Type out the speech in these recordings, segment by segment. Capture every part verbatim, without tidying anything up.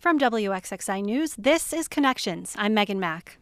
From W X X I News, this is Connections. I'm Megan Mack.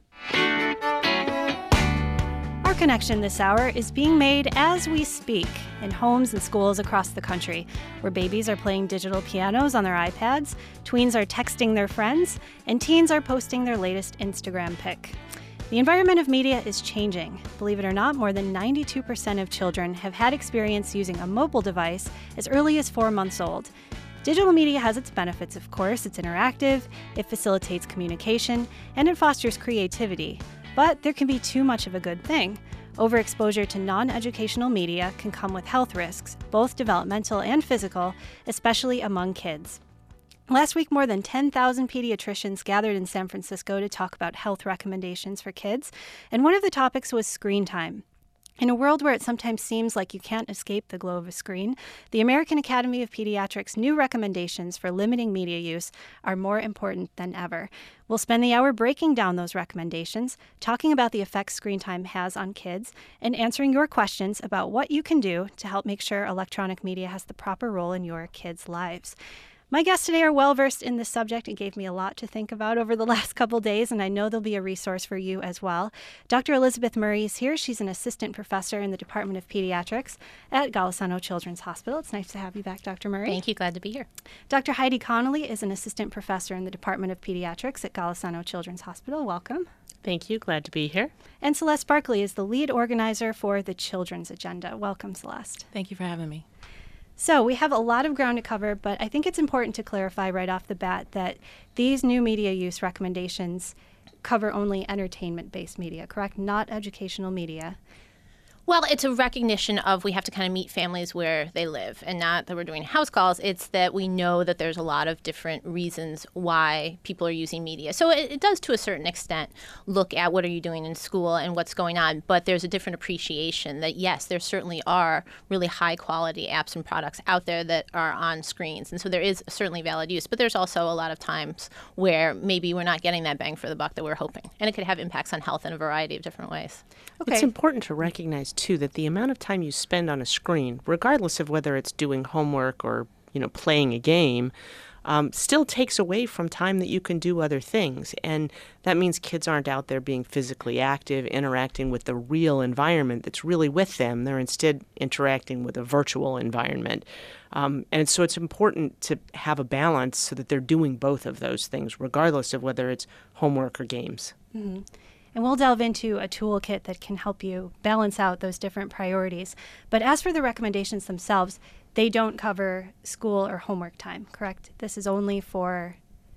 Our connection this hour is being made as we speak in homes and schools across the country, where babies are playing digital pianos on their iPads, tweens are texting their friends, and teens are posting their latest Instagram pic. The environment of media is changing. Believe it or not, more than ninety-two percent of children have had experience using a mobile device as early as four months old. Digital media has its benefits, of course. It's interactive, it facilitates communication, and it fosters creativity. But there can be too much of a good thing. Overexposure to non-educational media can come with health risks, both developmental and physical, especially among kids. Last week, more than ten thousand pediatricians gathered in San Francisco to talk about health recommendations for kids, and one of the topics was screen time. In a world where it sometimes seems like you can't escape the glow of a screen, the American Academy of Pediatrics' new recommendations for limiting media use are more important than ever. We'll spend the hour breaking down those recommendations, talking about the effects screen time has on kids, and answering your questions about what you can do to help make sure electronic media has the proper role in your kids' lives. My guests today are well-versed in this subject and gave me a lot to think about over the last couple days, and I know they'll be a resource for you as well. Doctor Elizabeth Murray is here. She's an assistant professor in the Department of Pediatrics at Golisano Children's Hospital. It's nice to have you back, Doctor Murray. Thank you. Glad to be here. Doctor Heidi Connolly is an assistant professor in the Department of Pediatrics at Golisano Children's Hospital. Welcome. Thank you. Glad to be here. And Celeste Barkley is the lead organizer for the Children's Agenda. Welcome, Celeste. Thank you for having me. So we have a lot of ground to cover, but I think it's important to clarify right off the bat that these new media use recommendations cover only entertainment-based media, correct? Not educational media. Well, it's a recognition of we have to kind of meet families where they live, and not that we're doing house calls. It's that we know that there's a lot of different reasons why people are using media. So it, it does, to a certain extent, look at what are you doing in school and what's going on. But there's a different appreciation that, yes, there certainly are really high-quality apps and products out there that are on screens. And so there is certainly valid use. But there's also a lot of times where maybe we're not getting that bang for the buck that we're hoping. And it could have impacts on health in a variety of different ways. Okay. It's important to recognize, too, that the amount of time you spend on a screen, regardless of whether it's doing homework or, you know, playing a game, um, still takes away from time that you can do other things. And that means kids aren't out there being physically active, interacting with the real environment that's really with them. They're instead interacting with a virtual environment. Um, and so it's important to have a balance so that they're doing both of those things, regardless of whether it's homework or games. Mm-hmm. And we'll delve into a toolkit that can help you balance out those different priorities. But as for the recommendations themselves, they don't cover school or homework time, correct? This is only for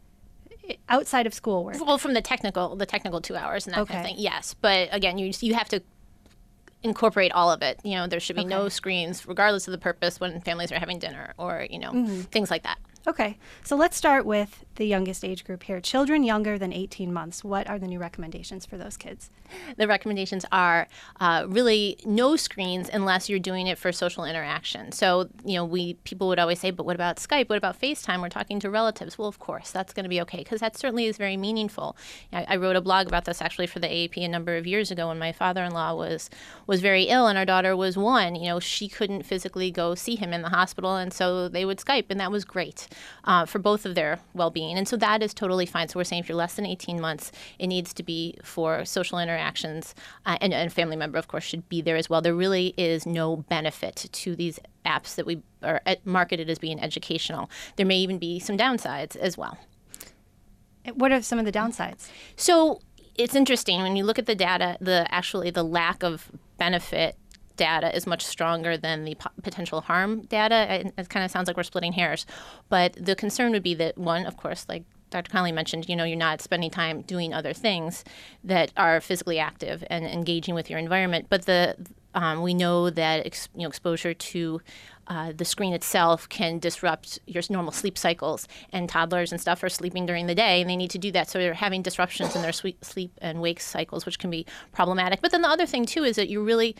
outside of schoolwork. Well, from the technical, the technical two hours and that okay. kind of thing, yes. But again, you you have to incorporate all of it. You know, there should be okay. no screens, regardless of the purpose, when families are having dinner or, you know, mm-hmm. things like that. Okay, so let's start with the youngest age group here. Children younger than eighteen months. What are the new recommendations for those kids? The recommendations are uh, really no screens unless you're doing it for social interaction. So, you know, we people would always say, but what about Skype? What about FaceTime? We're talking to relatives. Well, of course, that's going to be okay because that certainly is very meaningful. I, I wrote a blog about this actually for the A A P a number of years ago when my father-in-law was was very ill and our daughter was one. You know, she couldn't physically go see him in the hospital, and so they would Skype, and that was great. Uh, for both of their well-being. And so that is totally fine. So we're saying if you're less than eighteen months, it needs to be for social interactions. Uh, and, and a family member, of course, should be there as well. There really is no benefit to these apps that we are marketed as being educational. There may even be some downsides as well. What are some of the downsides? So it's interesting. When you look at the data, the actually the lack of benefit data is much stronger than the po- potential harm data. It, it kind of sounds like we're splitting hairs. But the concern would be that, one, of course, like Doctor Connolly mentioned, you know, you're not spending time doing other things that are physically active and engaging with your environment. But the um, we know that ex- you know exposure to uh, the screen itself can disrupt your normal sleep cycles. And toddlers and stuff are sleeping during the day, and they need to do that. So they're having disruptions in their sweet sleep and wake cycles, which can be problematic. But then the other thing, too, is that you really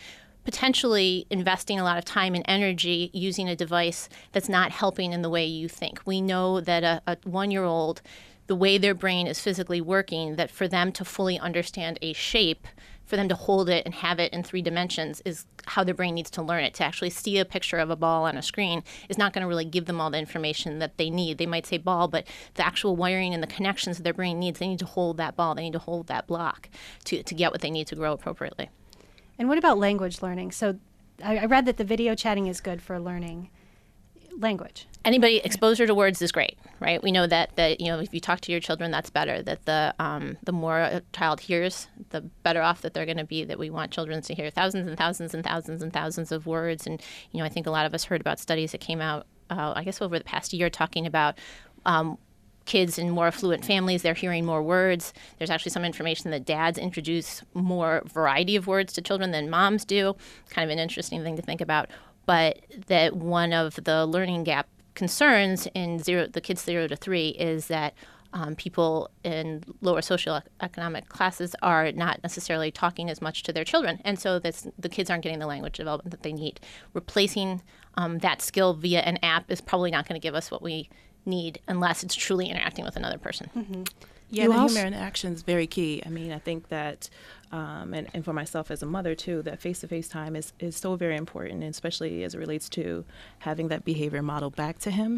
potentially investing a lot of time and energy using a device that's not helping in the way you think. We know that a, a one-year-old, the way their brain is physically working, that for them to fully understand a shape, for them to hold it and have it in three dimensions is how their brain needs to learn it. To actually see a picture of a ball on a screen is not going to really give them all the information that they need. They might say ball, but the actual wiring and the connections that their brain needs, they need to hold that ball, they need to hold that block to, to get what they need to grow appropriately. And what about language learning? So I, I read that the video chatting is good for learning language. Anybody, exposure to words is great, right? We know that, that you know, if you talk to your children, that's better, that the um, the more a child hears, the better off that they're going to be, that we want children to hear thousands and thousands and thousands and thousands of words. And, you know, I think a lot of us heard about studies that came out, uh, I guess, over the past year talking about um, kids in more affluent families, they're hearing more words. There's actually some information that dads introduce more variety of words to children than moms do. It's kind of an interesting thing to think about. But that one of the learning gap concerns in zero, the kids zero to three is that um, people in lower socioeconomic classes are not necessarily talking as much to their children. And so that's, the kids aren't getting the language development that they need. Replacing um, that skill via an app is probably not going to give us what we need unless it's truly interacting with another person. Mm-hmm. Yeah, You the also- human interaction is very key. I mean, I think that, um, and, and for myself as a mother too, that face-to-face time is, is so very important, and especially as it relates to having that behavior model back to him.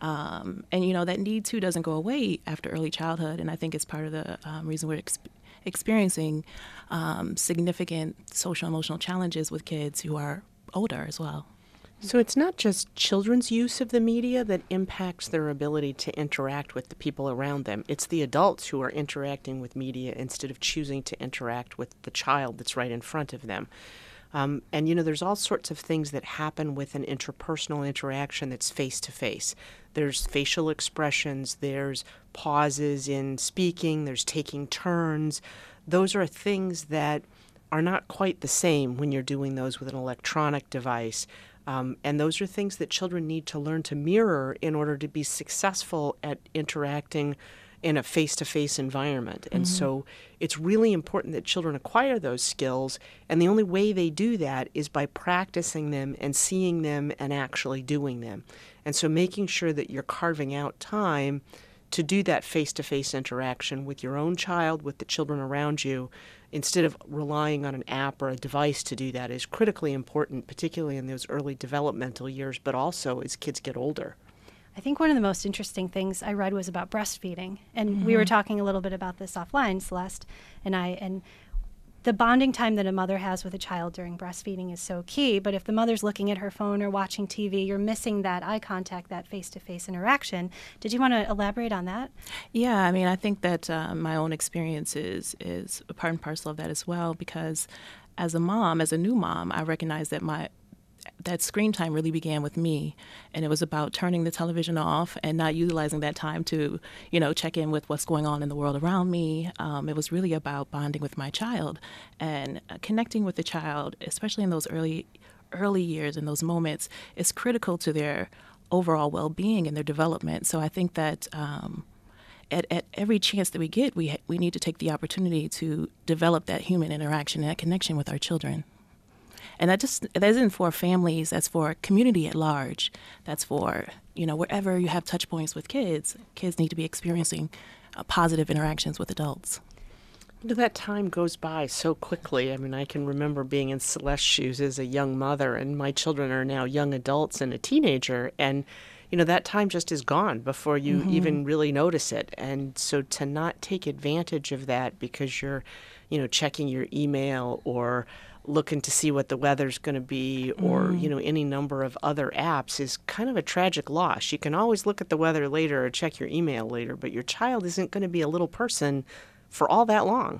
Um, and, you know, that need too doesn't go away after early childhood, and I think it's part of the um, reason we're ex- experiencing um, significant social emotional challenges with kids who are older as well. So it's not just children's use of the media that impacts their ability to interact with the people around them. It's the adults who are interacting with media instead of choosing to interact with the child that's right in front of them. Um, and, you know, there's all sorts of things that happen with an interpersonal interaction that's face-to-face. There's facial expressions, there's pauses in speaking, there's taking turns. Those are things that are not quite the same when you're doing those with an electronic device. Um, and those are things that children need to learn to mirror in order to be successful at interacting in a face-to-face environment. And mm-hmm. so it's really important that children acquire those skills, and the only way they do that is by practicing them and seeing them and actually doing them. And so making sure that you're carving out time to do that face-to-face interaction with your own child, with the children around you, instead of relying on an app or a device to do that, is critically important, particularly in those early developmental years, but also as kids get older. I think one of the most interesting things I read was about breastfeeding. And Mm-hmm. we were talking a little bit about this offline, Celeste and I. And the bonding time that a mother has with a child during breastfeeding is so key. But if the mother's looking at her phone or watching T V, you're missing that eye contact, that face-to-face interaction. Did you want to elaborate on that? Yeah, I mean, I think that uh, my own experience is, is a part and parcel of that as well, because as a mom, as a new mom, I recognize that my that screen time really began with me, and it was about turning the television off and not utilizing that time to, you know, check in with what's going on in the world around me. Um, it was really about bonding with my child and uh, connecting with the child, especially in those early early years and those moments, is critical to their overall well-being and their development. So I think that um, at, at every chance that we get, we ha- we need to take the opportunity to develop that human interaction and that connection with our children. And that just that isn't for families, that's for community at large. That's for, you know, wherever you have touch points with kids, kids need to be experiencing uh, positive interactions with adults. You know, that time goes by so quickly. I mean, I can remember being in Celeste's shoes as a young mother, and my children are now young adults and a teenager. And, you know, that time just is gone before you mm-hmm. even really notice it. And so to not take advantage of that because you're, you know, checking your email or looking to see what the weather's going to be or, mm. you know, any number of other apps is kind of a tragic loss. You can always look at the weather later or check your email later, but your child isn't going to be a little person for all that long.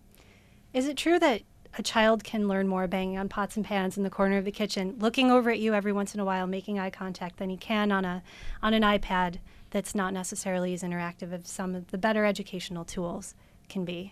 Is it true that a child can learn more banging on pots and pans in the corner of the kitchen, looking over at you every once in a while, making eye contact, than he can on a on an iPad that's not necessarily as interactive as some of the better educational tools can be?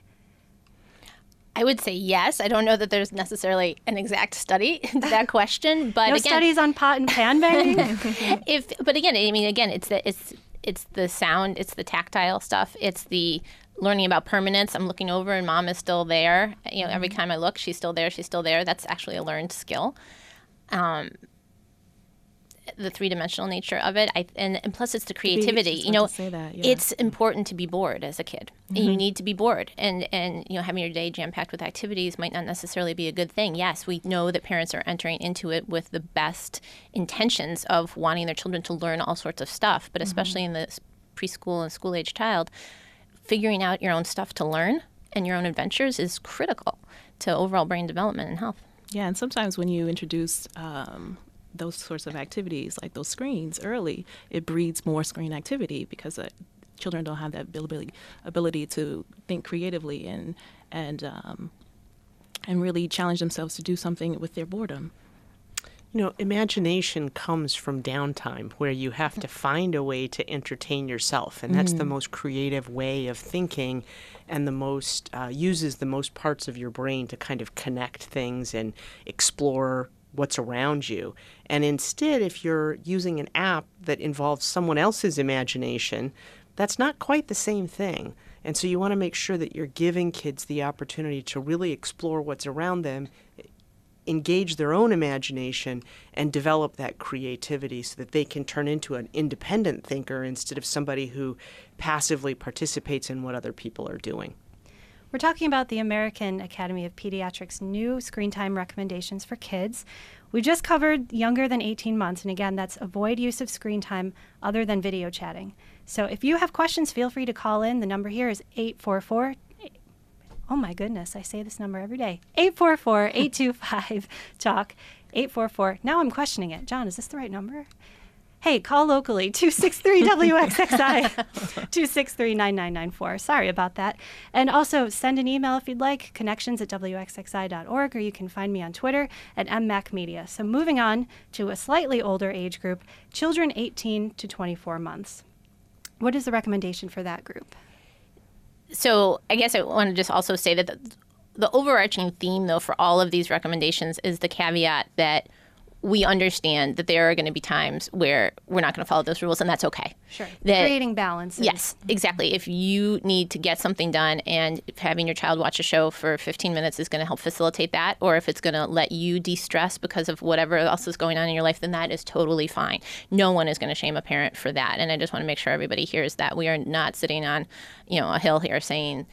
I would say yes. I don't know that there's necessarily an exact study to that question, but no again, studies on pot and pan banging. if, but again, I mean, again, it's that it's it's the sound, it's the tactile stuff, it's the learning about permanence. I'm looking over and mom is still there. You know, every time I look, she's still there, she's still there. That's actually a learned skill. Um, the three-dimensional nature of it, I, and, and plus it's the creativity. You know, that, yeah. It's important to be bored as a kid. Mm-hmm. And you need to be bored, and and you know, having your day jam-packed with activities might not necessarily be a good thing. Yes, we know that parents are entering into it with the best intentions of wanting their children to learn all sorts of stuff, but especially mm-hmm. in the preschool and school-age child, figuring out your own stuff to learn and your own adventures is critical to overall brain development and health. Yeah, and sometimes when you introduce um, those sorts of activities, like those screens early, it breeds more screen activity because uh, children don't have that ability ability to think creatively and and um, and really challenge themselves to do something with their boredom. You know, imagination comes from downtime where you have to find a way to entertain yourself. And that's mm-hmm. the most creative way of thinking and the most, uh, uses the most parts of your brain to kind of connect things and explore what's around you. And instead, if you're using an app that involves someone else's imagination, that's not quite the same thing. And so you want to make sure that you're giving kids the opportunity to really explore what's around them, engage their own imagination, and develop that creativity so that they can turn into an independent thinker instead of somebody who passively participates in what other people are doing. We're talking about the American Academy of Pediatrics' new screen time recommendations for kids. We just covered younger than eighteen months, and again, that's avoid use of screen time other than video chatting. So if you have questions, feel free to call in. The number here is eight four four, oh my goodness, I say this number every day, eight four four, eight two five, talk, eight four four. Now I'm questioning it. John, is this the right number? Hey, call locally, two six three W X X I, two six three, nine nine nine four. Sorry about that. And also send an email if you'd like, connections at W X X I dot org, or you can find me on Twitter at M Mac Media. So moving on to a slightly older age group, children eighteen to twenty-four months. What is the recommendation for that group? So I guess I want to just also say that the, the overarching theme, though, for all of these recommendations is the caveat that we understand that there are going to be times where we're not going to follow those rules, and that's okay. Sure. That, creating balance. Yes, exactly. If you need to get something done and having your child watch a show for fifteen minutes is going to help facilitate that, or if it's going to let you de-stress because of whatever else is going on in your life, then that is totally fine. No one is going to shame a parent for that. And I just want to make sure everybody hears that. We are not sitting on, you know, a hill here saying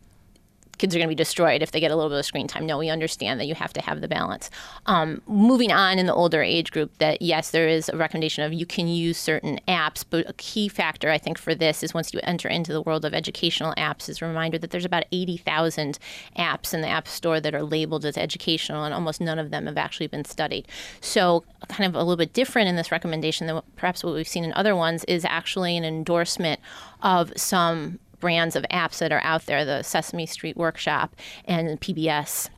kids are going to be destroyed if they get a little bit of screen time. No, we understand that you have to have the balance. Um, moving on in the older age group, that yes, there is a recommendation of you can use certain apps, but a key factor I think for this is once you enter into the world of educational apps is a reminder that there's about eighty thousand apps in the App Store that are labeled as educational, and almost none of them have actually been studied. So kind of a little bit different in this recommendation than perhaps what we've seen in other ones is actually an endorsement of some brands of apps that are out there, the Sesame Street Workshop and P B S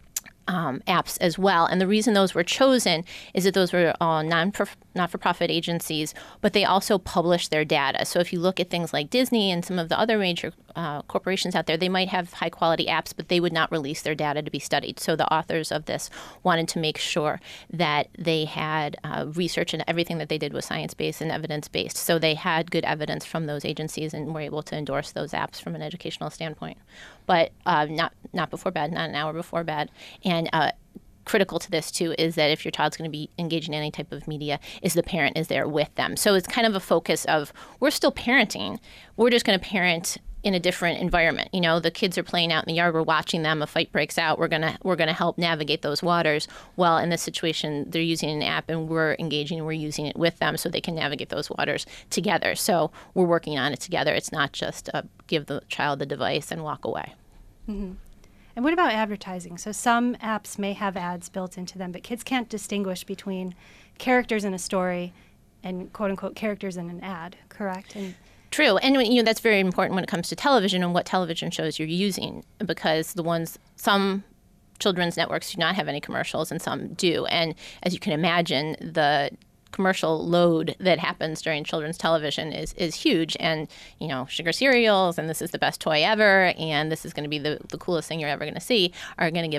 um, apps as well. And the reason those were chosen is that those were all non not-for-profit agencies, but they also publish their data. So if you look at things like Disney and some of the other major uh, corporations out there, they might have high-quality apps, but they would not release their data to be studied. So the authors of this wanted to make sure that they had uh, research, and everything that they did was science-based and evidence-based. So they had good evidence from those agencies and were able to endorse those apps from an educational standpoint. But uh, not not before bed, not an hour before bed. And uh, critical to this, too, is that if your child's going to be engaging in any type of media, is the parent is there with them. So it's kind of a focus of we're still parenting. We're just going to parent in a different environment. You know, the kids are playing out in the yard. We're watching them. A fight breaks out. We're gonna we're gonna help navigate those waters. Well, in this situation, they're using an app, and we're engaging. And we're using it with them so they can navigate those waters together. So we're working on it together. It's not just uh, give the child the device and walk away. Mm-hmm. And what about advertising? So some apps may have ads built into them, but kids can't distinguish between characters in a story and quote-unquote characters in an ad, correct? And True. And you know that's very important when it comes to television and what television shows you're using, because the ones, some children's networks do not have any commercials and some do. And as you can imagine, the commercial load that happens during children's television is is huge. And, you know, sugar cereals and this is the best toy ever and this is going to be the, the coolest thing you're ever going to see are going to get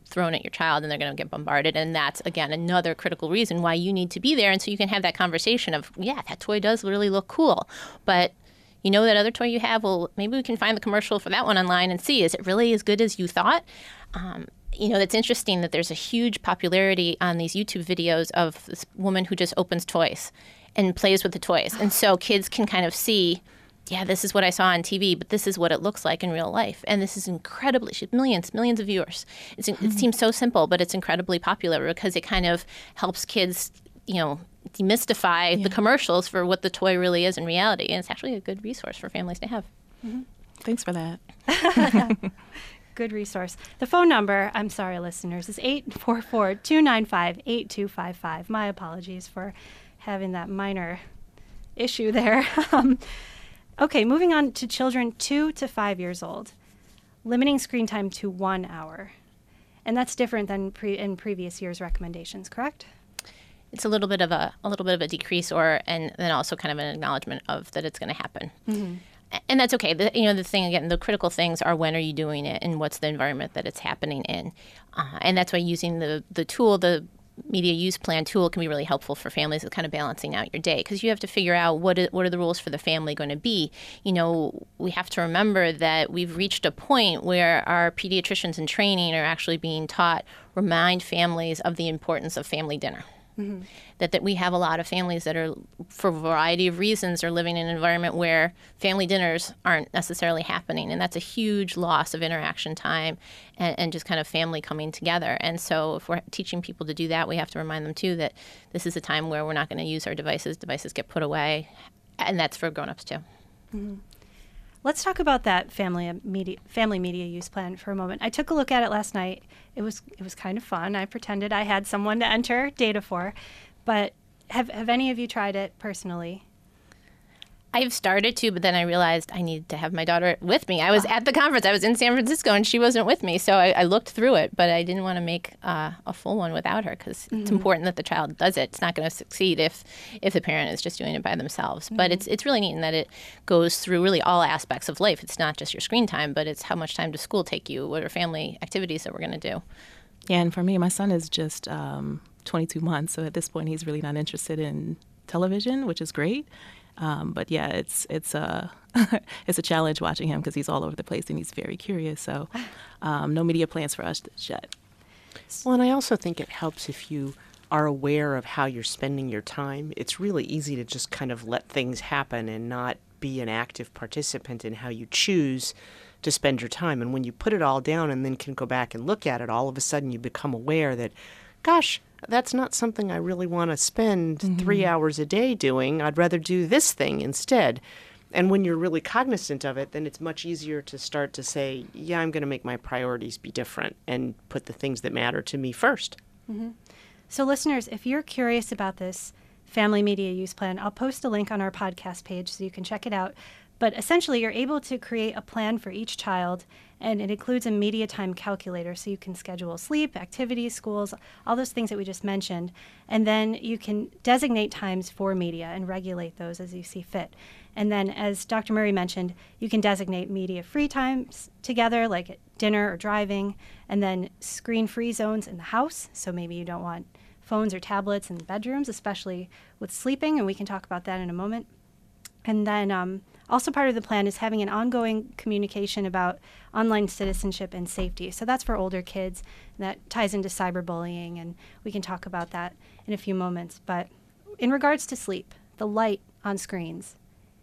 thrown at your child and they're going to get bombarded. And that's, again, another critical reason why you need to be there. And so you can have that conversation of, yeah, that toy does really look cool. But you know that other toy you have, well, maybe we can find the commercial for that one online and see, is it really as good as you thought? Um, you know, it's interesting that there's a huge popularity on these YouTube videos of this woman who just opens toys and plays with the toys. And so kids can kind of see, yeah, this is what I saw on T V, but this is what it looks like in real life. And this is incredibly, she has millions, millions of viewers. It's, mm-hmm. It seems so simple, but it's incredibly popular because it kind of helps kids, you know, demystify yeah. the commercials for what the toy really is in reality. And it's actually a good resource for families to have. Mm-hmm. Thanks for that. Good resource. The phone number, I'm sorry, listeners, is eight four four, two nine five, eight two five five. My apologies for having that minor issue there. um, okay, moving on to children two to five years old. Limiting screen time to one hour. And that's different than pre- in previous years' recommendations, correct? It's a little bit of a, a little bit of a decrease, or and then also kind of an acknowledgement of that it's going to happen. Mm-hmm. And that's okay. The, you know, the thing, again, the critical things are when are you doing it and what's the environment that it's happening in. Uh, and that's why using the, the tool, the media use plan tool, can be really helpful for families with kind of balancing out your day, because you have to figure out what is, what are the rules for the family going to be. You know, we have to remember that we've reached a point where our pediatricians in training are actually being taught, remind families of the importance of family dinner. Mm-hmm. That, that we have a lot of families that are, for a variety of reasons, are living in an environment where family dinners aren't necessarily happening. And that's a huge loss of interaction time and, and just kind of family coming together. And so if we're teaching people to do that, we have to remind them, too, that this is a time where we're not going to use our devices. Devices get put away. And that's for grown-ups, too. Mm-hmm. Let's talk about that family media family media use plan for a moment. I took a look at it last night. It was it was kind of fun. I pretended I had someone to enter data for, but have have any of you tried it personally? I've started to, but then I realized I need to have my daughter with me. I was at the conference. I was in San Francisco, and she wasn't with me. So I, I looked through it, but I didn't want to make uh, a full one without her, because mm-hmm. it's important that the child does it. It's not going to succeed if if the parent is just doing it by themselves. Mm-hmm. But it's it's really neat in that it goes through really all aspects of life. It's not just your screen time, but it's how much time does school take you? What are family activities that we're going to do? Yeah, and for me, my son is just um, twenty-two months, so at this point he's really not interested in television, which is great. Um, but yeah, it's it's a it's a challenge watching him because he's all over the place and he's very curious. So um, no media plans for us yet. Well, and I also think it helps if you are aware of how you're spending your time. It's really easy to just kind of let things happen and not be an active participant in how you choose to spend your time. And when you put it all down and then can go back and look at it, all of a sudden you become aware that, gosh, that's not something I really want to spend mm-hmm. three hours a day doing. I'd rather do this thing instead. And when you're really cognizant of it, then it's much easier to start to say, yeah, I'm going to make my priorities be different and put the things that matter to me first. Mm-hmm. So listeners, if you're curious about this family media use plan, I'll post a link on our podcast page so you can check it out. But essentially, you're able to create a plan for each child, and it includes a media time calculator, so you can schedule sleep, activities, schools, all those things that we just mentioned. And then you can designate times for media and regulate those as you see fit. And then, as Doctor Murray mentioned, you can designate media-free times together, like at dinner or driving, and then screen-free zones in the house. So maybe you don't want phones or tablets in bedrooms, especially with sleeping, and we can talk about that in a moment. And then um, also part of the plan is having an ongoing communication about online citizenship and safety. So that's for older kids, and that ties into cyberbullying, and we can talk about that in a few moments. But in regards to sleep, the light on screens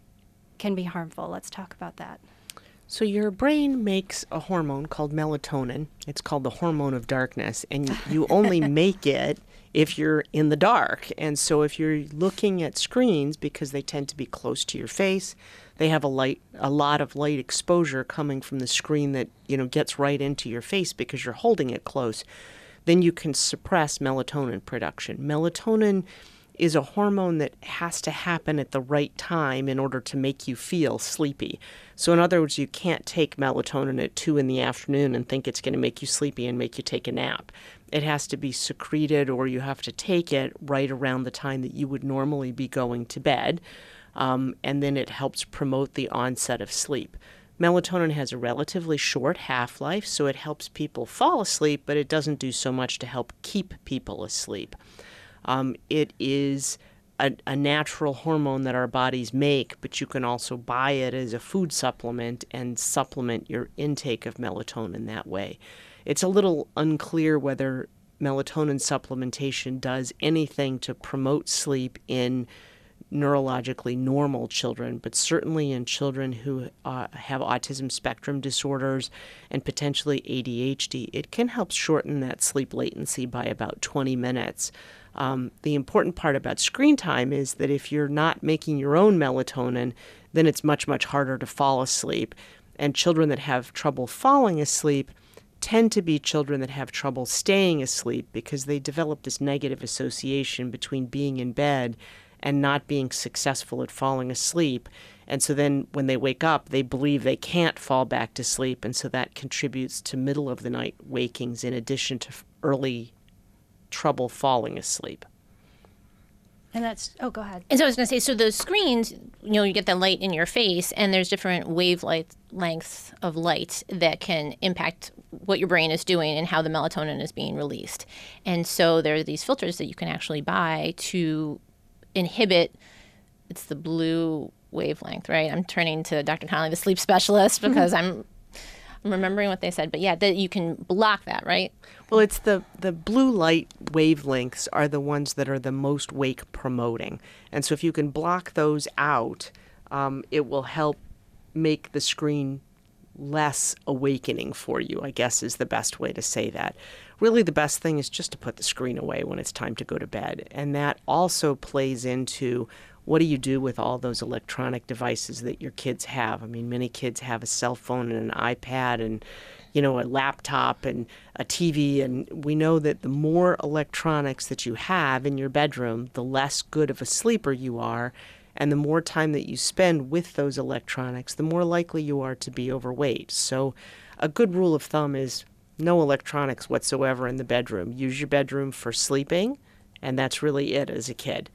can be harmful. Let's talk about that. So your brain makes a hormone called melatonin. It's called the hormone of darkness, and you only make it if you're in the dark. And so if you're looking at screens, because they tend to be close to your face, they have a light, a lot of light exposure coming from the screen that, you know, gets right into your face because you're holding it close, then you can suppress melatonin production. Melatonin is a hormone that has to happen at the right time in order to make you feel sleepy. So in other words, you can't take melatonin at two in the afternoon and think it's going to make you sleepy and make you take a nap. It has to be secreted, or you have to take it right around the time that you would normally be going to bed. Um, and then it helps promote the onset of sleep. Melatonin has a relatively short half-life, so it helps people fall asleep, but it doesn't do so much to help keep people asleep. Um, it is a, a natural hormone that our bodies make, but you can also buy it as a food supplement and supplement your intake of melatonin that way. It's a little unclear whether melatonin supplementation does anything to promote sleep in neurologically normal children, but certainly in children who uh, have autism spectrum disorders and potentially A D H D, it can help shorten that sleep latency by about twenty minutes. Um, the important part about screen time is that if you're not making your own melatonin, then it's much, much harder to fall asleep. And children that have trouble falling asleep tend to be children that have trouble staying asleep because they develop this negative association between being in bed and not being successful at falling asleep. And so then when they wake up, they believe they can't fall back to sleep. And so that contributes to middle of the night wakings in addition to early trouble falling asleep. And that's, oh, go ahead. And so I was going to say, so those screens, you know, you get the light in your face, and there's different wavelength lengths of light that can impact what your brain is doing and how the melatonin is being released. And so there are these filters that you can actually buy to inhibit, it's the blue wavelength, right? I'm turning to Doctor Connolly, the sleep specialist, because I'm I'm remembering what they said. But yeah, that you can block that, right? Well, it's the, the blue light wavelengths are the ones that are the most wake promoting. And so if you can block those out, um, it will help make the screen less awakening for you, I guess is the best way to say that. Really, the best thing is just to put the screen away when it's time to go to bed. And that also plays into what do you do with all those electronic devices that your kids have? I mean, many kids have a cell phone and an iPad and, you know, a laptop and a T V. And we know that the more electronics that you have in your bedroom, the less good of a sleeper you are. And the more time that you spend with those electronics, the more likely you are to be overweight. So a good rule of thumb is no electronics whatsoever in the bedroom. Use your bedroom for sleeping, and that's really it as a kid.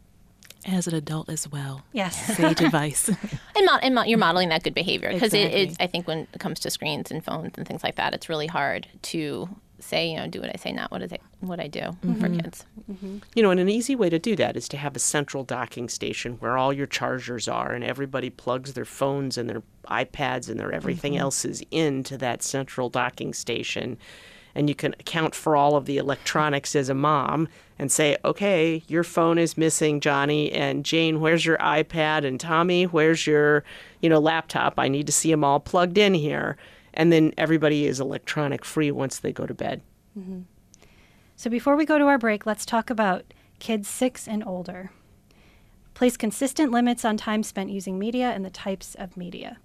As an adult as well. Yes. Sage advice. And, mo- and mo- you're modeling that good behavior. Because Exactly. it, it, I think when it comes to screens and phones and things like that, it's really hard to say, you know, do what I say, not what I, say, what I do mm-hmm. for kids. Mm-hmm. You know, and an easy way to do that is to have a central docking station where all your chargers are and everybody plugs their phones and their iPads and their everything mm-hmm. else is into that central docking station. And you can account for all of the electronics as a mom and say, okay, your phone is missing, Johnny, and Jane, where's your iPad? And Tommy, where's your, you know, laptop? I need to see them all plugged in here. And then everybody is electronic free once they go to bed. Mm-hmm. So before we go to our break, let's talk about kids six and older. Place consistent limits on time spent using media and the types of media.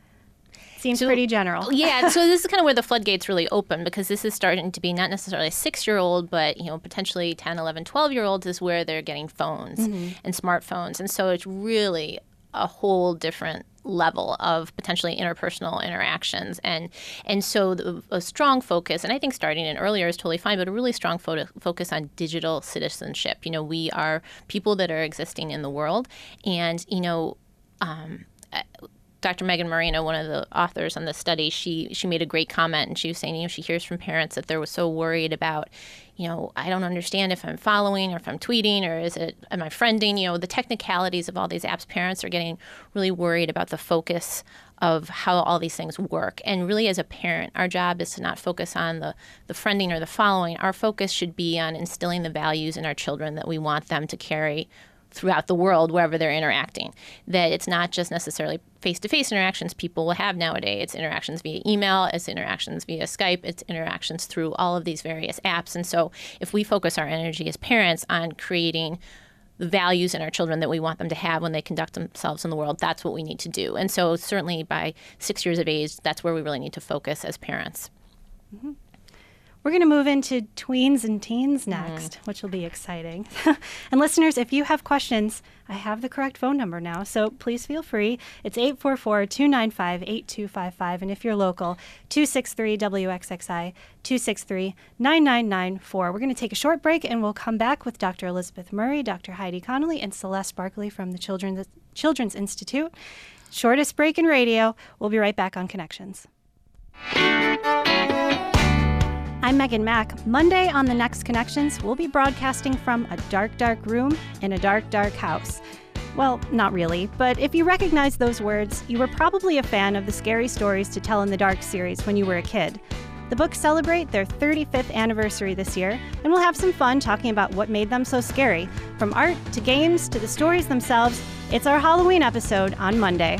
Seems so, pretty general. Yeah, so this is kind of where the floodgates really open, because this is starting to be not necessarily a six-year-old, but you know, potentially ten, eleven, twelve-year-olds is where they're getting phones mm-hmm. and smartphones. And so it's really a whole different level of potentially interpersonal interactions. And and so the, a strong focus, and I think starting in earlier is totally fine, but a really strong fo- focus on digital citizenship. You know, we are people that are existing in the world, and, you know, um, Doctor Megan Marino, one of the authors on this study, she she made a great comment, and she was saying, you know, she hears from parents that they're so worried about, you know, I don't understand if I'm following or if I'm tweeting or is it, am I friending? You know, the technicalities of all these apps. Parents are getting really worried about the focus of how all these things work. And really, as a parent, our job is to not focus on the, the friending or the following. Our focus should be on instilling the values in our children that we want them to carry throughout the world, wherever they're interacting. That it's not just necessarily face-to-face interactions people will have nowadays. It's interactions via email, it's interactions via Skype, it's interactions through all of these various apps. And so if we focus our energy as parents on creating the values in our children that we want them to have when they conduct themselves in the world, that's what we need to do. And so certainly by six years of age, that's where we really need to focus as parents. Mm-hmm. We're going to move into tweens and teens next, mm. which will be exciting. And listeners, if you have questions, I have the correct phone number now, so please feel free. It's eight four four, two nine five, eight two five five, and if you're local, two six three W X X I, two six three, nine nine nine four. We're going to take a short break, and we'll come back with Doctor Elizabeth Murray, Doctor Heidi Connolly, and Celeste Barkley from the Children's, Children's Institute. Shortest break in radio. We'll be right back on Connections. I'm Megan Mack. Monday on the next Connections, we'll be broadcasting from a dark, dark room in a dark, dark house. Well, not really, but if you recognize those words, you were probably a fan of the Scary Stories to Tell in the Dark series when you were a kid. The books celebrate their thirty-fifth anniversary this year, and we'll have some fun talking about what made them so scary. From art to games to the stories themselves, it's our Halloween episode on Monday.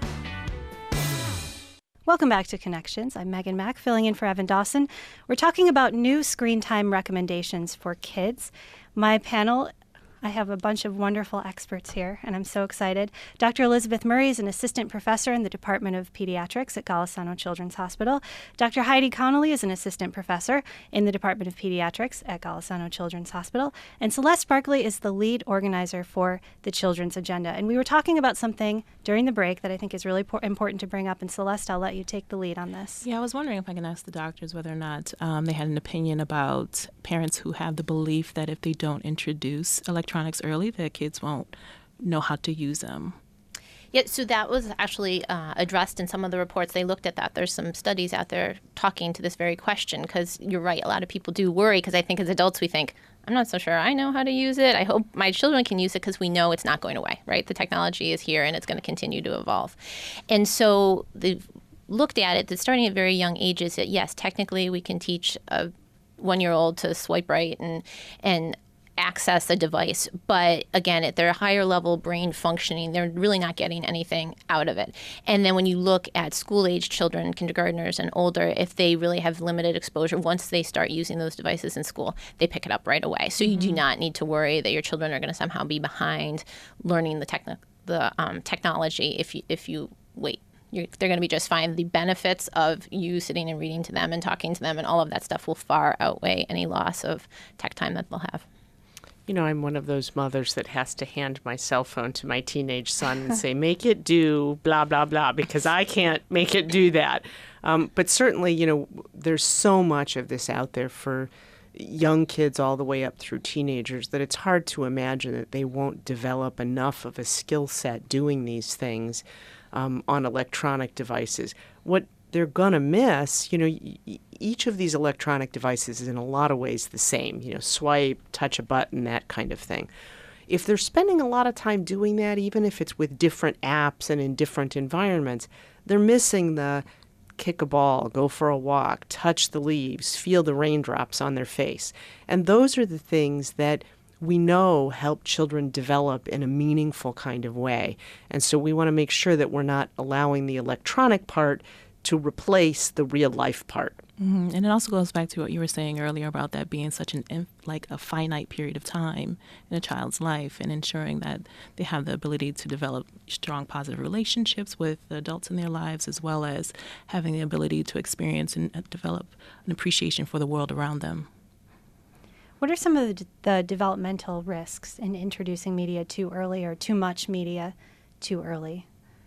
Welcome back to Connections. I'm Megan Mack, filling in for Evan Dawson. We're talking about new screen time recommendations for kids. My panel, I have a bunch of wonderful experts here, and I'm so excited. Doctor Elizabeth Murray is an assistant professor in the Department of Pediatrics at Golisano Children's Hospital. Doctor Heidi Connolly is an assistant professor in the Department of Pediatrics at Golisano Children's Hospital. And Celeste Barkley is the lead organizer for the Children's Agenda. And we were talking about something during the break that I think is really por- important to bring up. And Celeste, I'll let you take the lead on this. Yeah, I was wondering if I can ask the doctors whether or not um, they had an opinion about parents who have the belief that if they don't introduce electronic electronics early, that kids won't know how to use them. Yeah, so that was actually uh, addressed in some of the reports. They looked at that. There's some studies out there talking to this very question, because you're right, a lot of people do worry, because I think as adults we think, I'm not so sure I know how to use it. I hope my children can use it, because we know it's not going away, right? The technology is here and it's going to continue to evolve. And so they've looked at it, that starting at very young ages, that yes, technically we can teach a one-year-old to swipe right and and access a device, but again, at their higher level brain functioning, they're really not getting anything out of it. And then when you look at school-age children, kindergartners and older, if they really have limited exposure, once they start using those devices in school, they pick it up right away. So mm-hmm. you do not need to worry that your children are going to somehow be behind learning the techni- the um, technology if you, if you wait. You're, they're going to be just fine. The benefits of you sitting and reading to them and talking to them and all of that stuff will far outweigh any loss of tech time that they'll have. You know, I'm one of those mothers that has to hand my cell phone to my teenage son and say, make it do blah, blah, blah, because I can't make it do that. Um, but certainly, you know, there's so much of this out there for young kids all the way up through teenagers that it's hard to imagine that they won't develop enough of a skill set doing these things um, on electronic devices. What they're going to miss, you know, each of these electronic devices is in a lot of ways the same, you know, swipe, touch a button, that kind of thing. If they're spending a lot of time doing that, even if it's with different apps and in different environments, they're missing the kick a ball, go for a walk, touch the leaves, feel the raindrops on their face. And those are the things that we know help children develop in a meaningful kind of way. And so we want to make sure that we're not allowing the electronic part to replace the real life part. Mm-hmm. And it also goes back to what you were saying earlier about that being such an like a finite period of time in a child's life, and ensuring that they have the ability to develop strong positive relationships with the adults in their lives, as well as having the ability to experience and develop an appreciation for the world around them. What are some of the, d- the developmental risks in introducing media too early, or too much media too early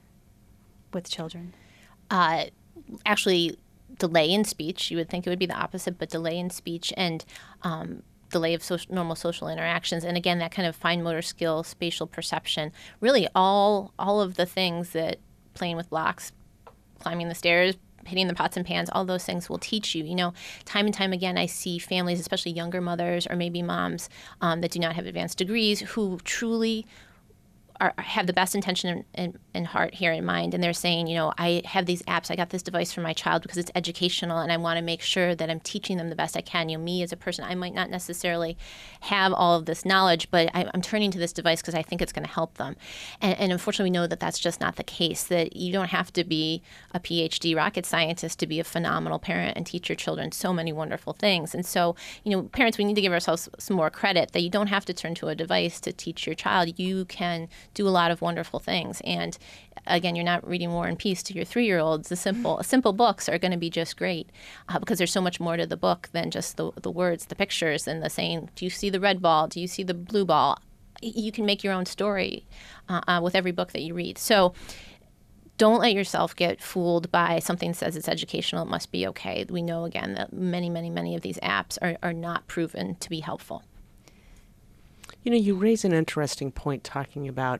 with children? Uh, actually, delay in speech. You would think it would be the opposite, but delay in speech and um, delay of social, normal social interactions. And again, that kind of fine motor skill, spatial perception, really all all of the things that playing with blocks, climbing the stairs, hitting the pots and pans, all those things will teach you. You know, time and time again, I see families, especially younger mothers or maybe moms um, that do not have advanced degrees, who truly Are, have the best intention in, in, in heart here in mind, and they're saying, you know, I have these apps, I got this device for my child because it's educational, and I want to make sure that I'm teaching them the best I can. You know, me as a person, I might not necessarily have all of this knowledge, but I, I'm turning to this device because I think it's going to help them. And, and unfortunately, we know that that's just not the case, that you don't have to be a P H D rocket scientist to be a phenomenal parent and teach your children so many wonderful things. And so, you know, parents, we need to give ourselves some more credit that you don't have to turn to a device to teach your child. You can do a lot of wonderful things. And again, you're not reading War and Peace to your three-year-olds. The simple simple books are going to be just great uh, because there's so much more to the book than just the, the words, the pictures, and the saying, do you see the red ball? Do you see the blue ball? You can make your own story uh, uh, with every book that you read. So don't let yourself get fooled by something that says it's educational, it must be okay. We know, again, that many, many, many of these apps are, are not proven to be helpful. You know, you raise an interesting point talking about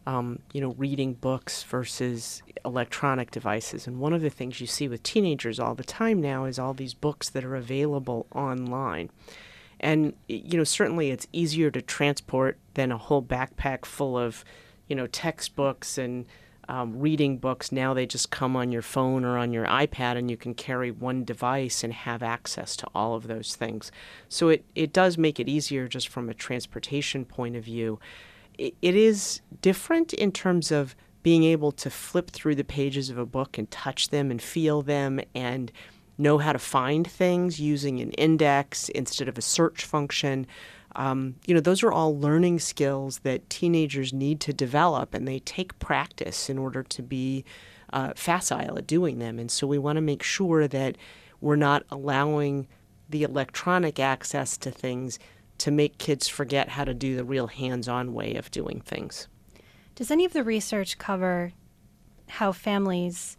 um, you know, reading books versus electronic devices. And one of the things you see with teenagers all the time now is all these books that are available online. And, you know, certainly it's easier to transport than a whole backpack full of, you know, textbooks and um, reading books. Now they just come on your phone or on your iPad, and you can carry one device and have access to all of those things. So it, it does make it easier just from a transportation point of view. It, it is different in terms of being able to flip through the pages of a book and touch them and feel them and know how to find things using an index instead of a search function. Um, you know, those are all learning skills that teenagers need to develop, and they take practice in order to be uh, facile at doing them. And so we want to make sure that we're not allowing the electronic access to things to make kids forget how to do the real hands-on way of doing things. Does any of the research cover how families,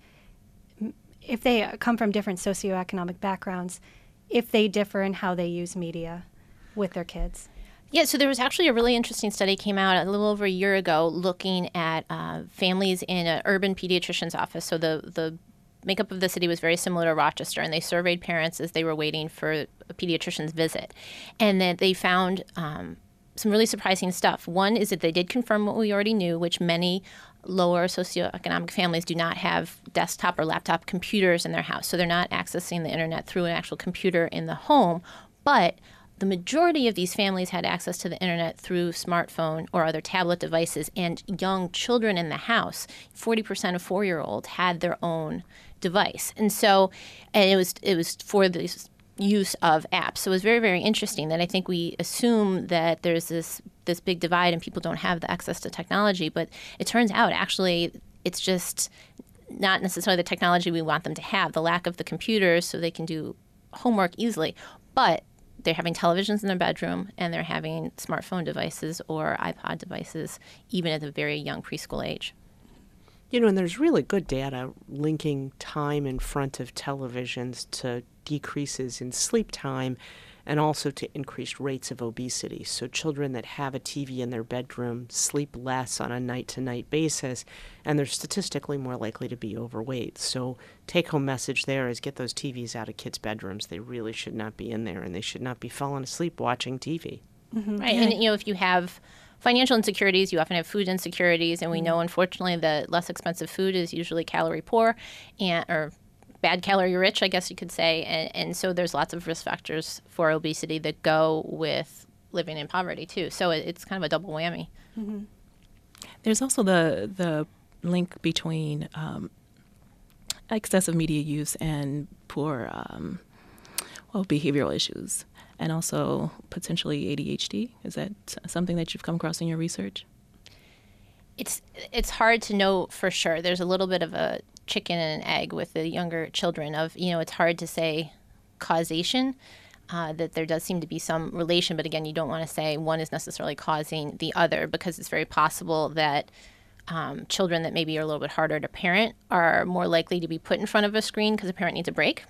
if they come from different socioeconomic backgrounds, if they differ in how they use media with their kids? Yeah, so there was actually a really interesting study came out a little over a year ago looking at uh, families in an urban pediatrician's office. So the, the makeup of the city was very similar to Rochester, and they surveyed parents as they were waiting for a pediatrician's visit. And then they found um, some really surprising stuff. One is that they did confirm what we already knew, which many lower socioeconomic families do not have desktop or laptop computers in their house. So they're not accessing the internet through an actual computer in the home. But the majority of these families had access to the internet through smartphone or other tablet devices, and young children in the house, forty percent of four-year-olds had their own device. And so, and it was it was for this use of apps. So it was very, very interesting that I think we assume that there's this this big divide and people don't have the access to technology, but it turns out actually it's just not necessarily the technology we want them to have, the lack of the computers so they can do homework easily, but they're having televisions in their bedroom, and they're having smartphone devices or iPod devices, even at a very young preschool age. You know, and there's really good data linking time in front of televisions to decreases in sleep time and also to increased rates of obesity. So children that have a T V in their bedroom sleep less on a night-to-night basis, and they're statistically more likely to be overweight. So take-home message there is get those T Vs out of kids' bedrooms. They really should not be in there, and they should not be falling asleep watching T V. Mm-hmm. Right, and you know, if you have financial insecurities, you often have food insecurities, and we know, unfortunately, that less expensive food is usually calorie poor, and or bad calorie rich, I guess you could say. And, and so there's lots of risk factors for obesity that go with living in poverty, too. So it, it's kind of a double whammy. Mm-hmm. There's also the the link between um, excessive media use and poor um, well, behavioral issues, and also potentially A D H D. Is that something that you've come across in your research? It's it's hard to know for sure. There's a little bit of a chicken and an egg with the younger children of, you know, it's hard to say causation, uh, that there does seem to be some relation. But again, you don't want to say one is necessarily causing the other, because it's very possible that um, children that maybe are a little bit harder to parent are more likely to be put in front of a screen because a parent needs a break.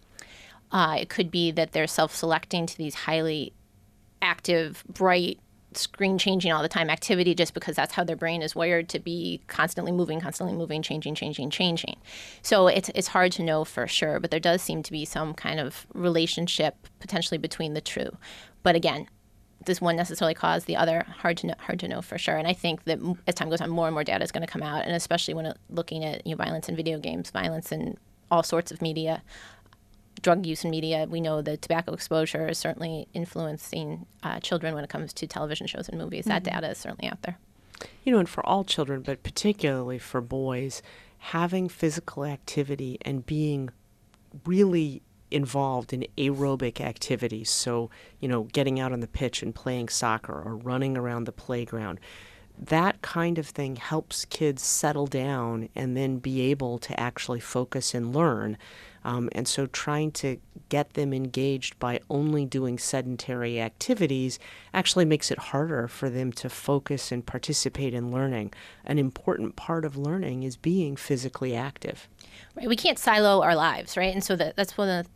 Uh, it could be that they're self-selecting to these highly active, bright, screen changing all the time activity just because that's how their brain is wired to be constantly moving, constantly moving, changing, changing, changing. So it's it's hard to know for sure, but there does seem to be some kind of relationship potentially between the two. But again, does one necessarily cause the other? Hard to know, hard to know for sure. And I think that as time goes on, more and more data is going to come out, and especially when it, looking at, you know, violence in video games, violence in all sorts of media, drug use in media. We know that tobacco exposure is certainly influencing uh, children when it comes to television shows and movies. Mm-hmm. That data is certainly out there. You know, and for all children, but particularly for boys, having physical activity and being really involved in aerobic activities, so, you know, getting out on the pitch and playing soccer or running around the playground, that kind of thing helps kids settle down and then be able to actually focus and learn. Um, and so trying to get them engaged by only doing sedentary activities actually makes it harder for them to focus and participate in learning. An important part of learning is being physically active. Right. We can't silo our lives, right? And so that, that's one of the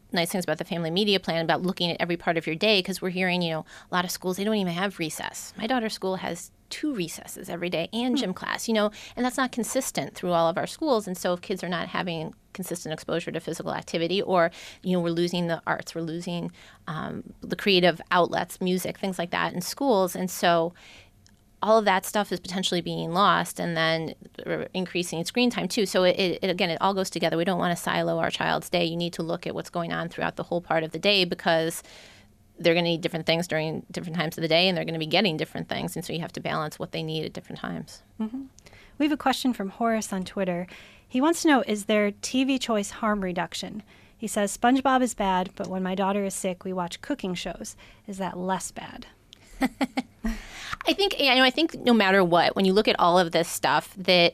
nice things about the family media plan about looking at every part of your day, because we're hearing, you know, a lot of schools, they don't even have recess. My daughter's school has two recesses every day and gym class, you know, and that's not consistent through all of our schools. And so if kids are not having consistent exposure to physical activity, or, you know, we're losing the arts, we're losing um, the creative outlets, music, things like that in schools. And so all of that stuff is potentially being lost, and then increasing screen time too. So it, it again, it all goes together. We don't want to silo our child's day. You need to look at what's going on throughout the whole part of the day, because they're going to need different things during different times of the day, and they're going to be getting different things. And so you have to balance what they need at different times. Mm-hmm. We have a question from Horace on Twitter. He wants to know, is there T V choice harm reduction? He says, SpongeBob is bad, but when my daughter is sick, we watch cooking shows. Is that less bad? I think, you know, I think no matter what, when you look at all of this stuff, that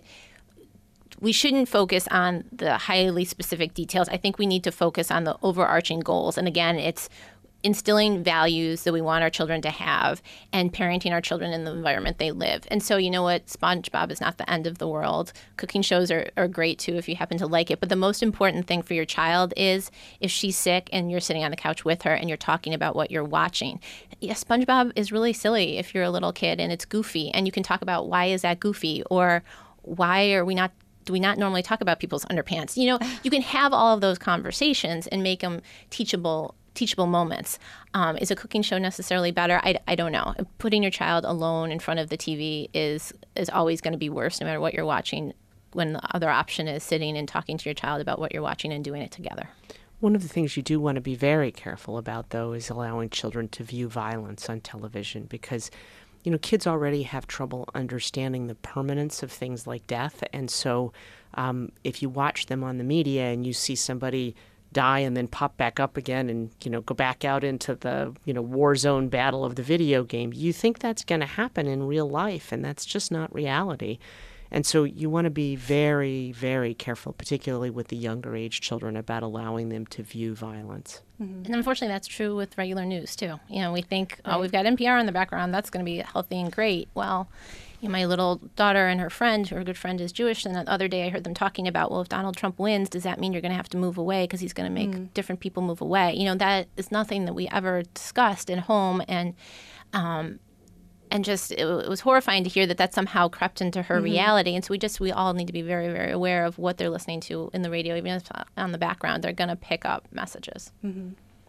we shouldn't focus on the highly specific details. I think we need to focus on the overarching goals. And again, it's instilling values that we want our children to have, and parenting our children in the environment they live. And so, you know what, SpongeBob is not the end of the world. Cooking shows are, are great too if you happen to like it. But the most important thing for your child is if she's sick and you're sitting on the couch with her and you're talking about what you're watching. Yeah, SpongeBob is really silly if you're a little kid, and it's goofy, and you can talk about why is that goofy, or why are we not do we not normally talk about people's underpants? You know, you can have all of those conversations and make them teachable teachable moments. Um, is a cooking show necessarily better? I, I don't know. Putting your child alone in front of the T V is is always going to be worse, no matter what you're watching, when the other option is sitting and talking to your child about what you're watching and doing it together. One of the things you do want to be very careful about, though, is allowing children to view violence on television, because, you know, kids already have trouble understanding the permanence of things like death. And so um, if you watch them on the media and you see somebody die and then pop back up again and, you know, go back out into the, you know, war zone battle of the video game, you think that's going to happen in real life, and that's just not reality. And so you want to be very, very careful, particularly with the younger age children, about allowing them to view violence. Mm-hmm. And unfortunately, that's true with regular news, too. You know, we think, right. oh, we've got N P R in the background, that's going to be healthy and great. Well, you know, my little daughter and her friend, her good friend is Jewish, and the other day I heard them talking about, well, if Donald Trump wins, does that mean you're going to have to move away because he's going to make mm. different people move away? You know, that is nothing that we ever discussed at home, and um, and just it, it was horrifying to hear that that somehow crept into her mm-hmm. reality. And so we just we all need to be very, very aware of what they're listening to in the radio, even if it's on the background. They're going to pick up messages. Mm-hmm.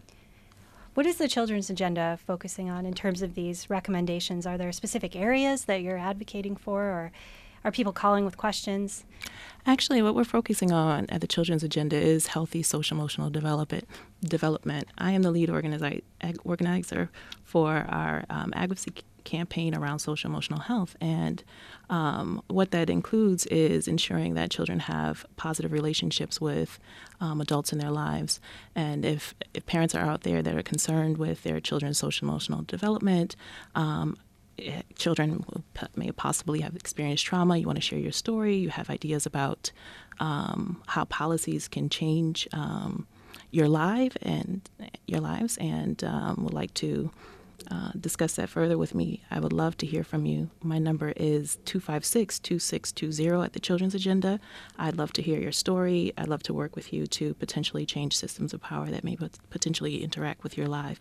What is the Children's Agenda focusing on in terms of these recommendations? Are there specific areas that you're advocating for, or are people calling with questions? Actually, what we're focusing on at the Children's Agenda is healthy social-emotional development. Development. I am the lead organizi- organizer for our um, advocacy campaign around social-emotional health, and um, what that includes is ensuring that children have positive relationships with um, adults in their lives. And if, if parents are out there that are concerned with their children's social-emotional development, um, children may possibly have experienced trauma, you want to share your story, you have ideas about um, how policies can change um, your life and your lives, and um, would like to uh, discuss that further with me, I would love to hear from you. My number is two five six, two six two zero at the Children's Agenda. I'd love to hear your story. I'd love to work with you to potentially change systems of power that may potentially interact with your life.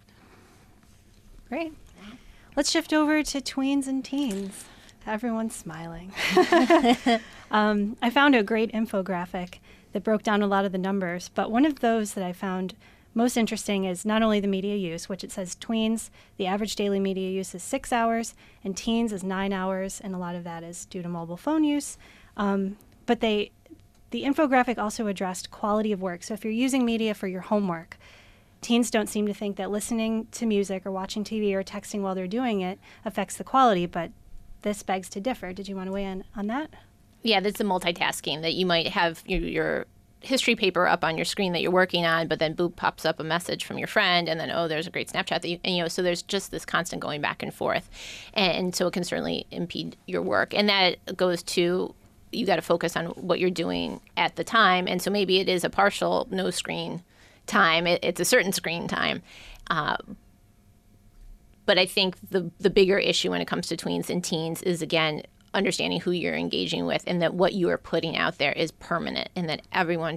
Great. Let's shift over to tweens and teens. Everyone's smiling. um, I found a great infographic that broke down a lot of the numbers, but one of those that I found most interesting is not only the media use, which it says tweens, the average daily media use is six hours, and teens is nine hours, and a lot of that is due to mobile phone use. Um, but they, the infographic also addressed quality of work. So if you're using media for your homework, teens don't seem to think that listening to music or watching T V or texting while they're doing it affects the quality, but this begs to differ. Did you want to weigh in on that? Yeah, that's the multitasking, that you might have your, your history paper up on your screen that you're working on, but then boop, pops up a message from your friend, and then, oh, there's a great Snapchat that you, and, you know, so there's just this constant going back and forth. And, and so it can certainly impede your work. And that goes to, you got to focus on what you're doing at the time. And so maybe it is a partial no screen time. It, it's a certain screen time. Uh, but I think the the bigger issue when it comes to tweens and teens is, again, understanding who you're engaging with, and that what you are putting out there is permanent, and that everyone f-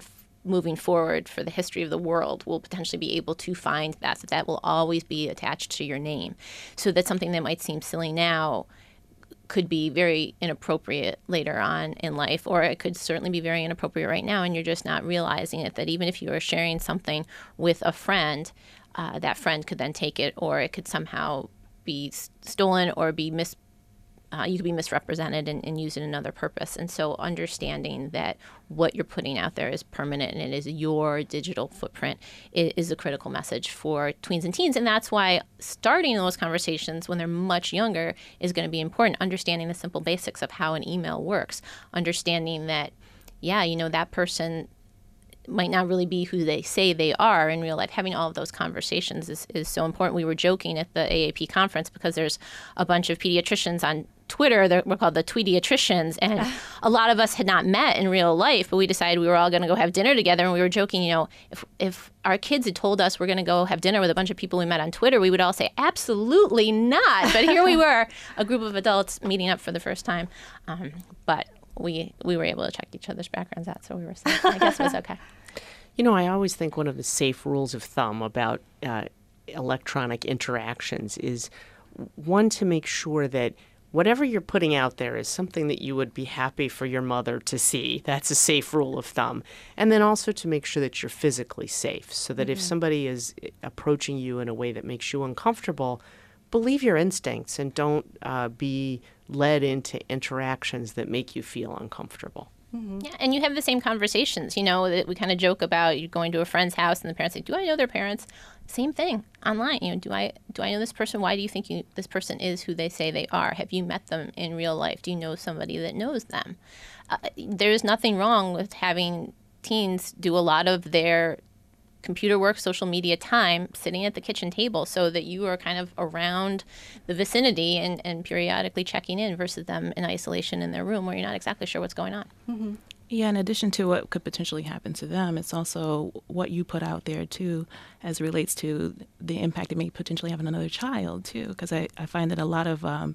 moving forward for the history of the world will potentially be able to find that, that that will always be attached to your name. So that something that might seem silly now could be very inappropriate later on in life, or it could certainly be very inappropriate right now, and you're just not realizing it, that even if you are sharing something with a friend, uh, that friend could then take it, or it could somehow be stolen or be mis Uh, you could be misrepresented and, and used in another purpose. And so understanding that what you're putting out there is permanent and it is your digital footprint is, is a critical message for tweens and teens. And that's why starting those conversations when they're much younger is going to be important. Understanding the simple basics of how an email works. Understanding that, yeah, you know, that person might not really be who they say they are in real life. Having all of those conversations is, is so important. We were joking at the A A P conference because there's a bunch of pediatricians on Twitter that were called the Tweediatricians, and a lot of us had not met in real life, but we decided we were all going to go have dinner together, and we were joking, you know, if if our kids had told us we're going to go have dinner with a bunch of people we met on Twitter, we would all say, absolutely not. But here we were, a group of adults meeting up for the first time. Um, but we we were able to check each other's backgrounds out, so we were safe. I guess it was okay. You know, I always think one of the safe rules of thumb about uh, electronic interactions is, one, to make sure that whatever you're putting out there is something that you would be happy for your mother to see. That's a safe rule of thumb. And then also to make sure that you're physically safe, so that mm-hmm. if somebody is approaching you in a way that makes you uncomfortable, believe your instincts and don't uh, be led into interactions that make you feel uncomfortable. Mm-hmm. Yeah, and you have the same conversations, you know, that we kind of joke about. You're going to a friend's house and the parents say, do I know their parents? Same thing online. You know, do I do I know this person? Why do you think you, this person is who they say they are? Have you met them in real life? Do you know somebody that knows them? Uh, there's nothing wrong with having teens do a lot of their computer work, social media time sitting at the kitchen table, so that you are kind of around the vicinity and, and periodically checking in, versus them in isolation in their room where you're not exactly sure what's going on. Mm-hmm. Yeah, in addition to what could potentially happen to them, it's also what you put out there, too, as it relates to the impact it may potentially have on another child, too, because I, I find that a lot of um,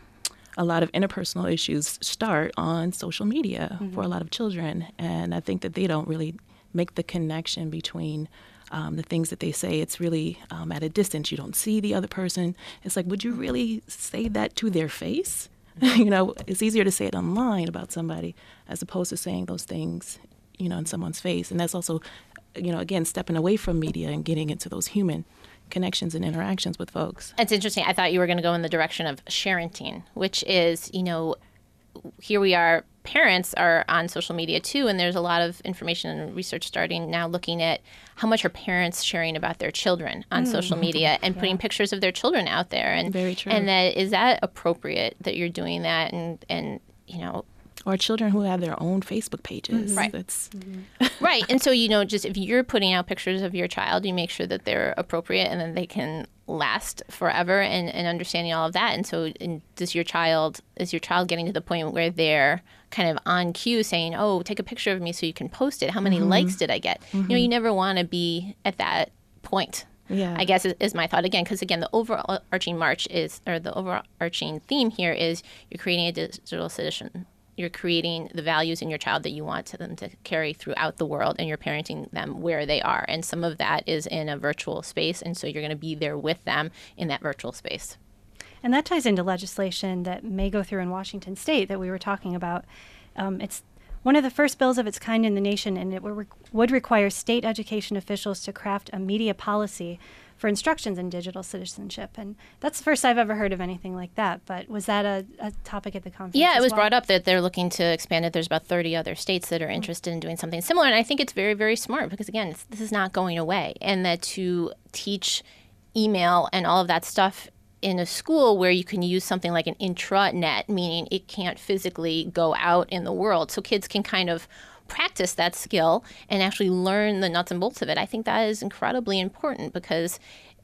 a lot of interpersonal issues start on social media mm-hmm. for a lot of children, and I think that they don't really make the connection between um, the things that they say. It's really um, at a distance. You don't see the other person. It's like, would you really say that to their face? You know, it's easier to say it online about somebody as opposed to saying those things, you know, in someone's face. And that's also, you know, again, stepping away from media and getting into those human connections and interactions with folks. It's interesting. I thought you were going to go in the direction of sharenting, which is, you know, here we are, parents are on social media too, and there's a lot of information and research starting now looking at how much are parents sharing about their children on mm. social media and yeah. putting pictures of their children out there. And very true. And that, is that appropriate that you're doing that? And, and you know, or children who have their own Facebook pages. Mm-hmm. Right. That's mm-hmm. Right. And so, you know, just if you're putting out pictures of your child, you make sure that they're appropriate and then they can last forever, and, and understanding all of that. And so and does your child, is your child getting to the point where they're kind of on cue saying, oh, take a picture of me so you can post it. How many mm-hmm. likes did I get? Mm-hmm. You know, you never want to be at that point. Yeah. I guess is, is my thought again, because again, the overarching march is, or the overarching theme here is you're creating a digital citizen. You're creating the values in your child that you want to them to carry throughout the world, and you're parenting them where they are. And some of that is in a virtual space, and so you're going to be there with them in that virtual space. And that ties into legislation that may go through in Washington State that we were talking about. Um, it's one of the first bills of its kind in the nation, and it w- would require state education officials to craft a media policy for instructions in digital citizenship. And that's the first I've ever heard of anything like that. But was that a, a topic at the conference? Yeah, it was well? brought up that they're looking to expand it. There's about thirty other states that are interested in doing something similar. And I think it's very, very smart because, again, it's, this is not going away. And that to teach email and all of that stuff in a school where you can use something like an intranet, meaning it can't physically go out in the world, so kids can kind of practice that skill and actually learn the nuts and bolts of it. I think that is incredibly important because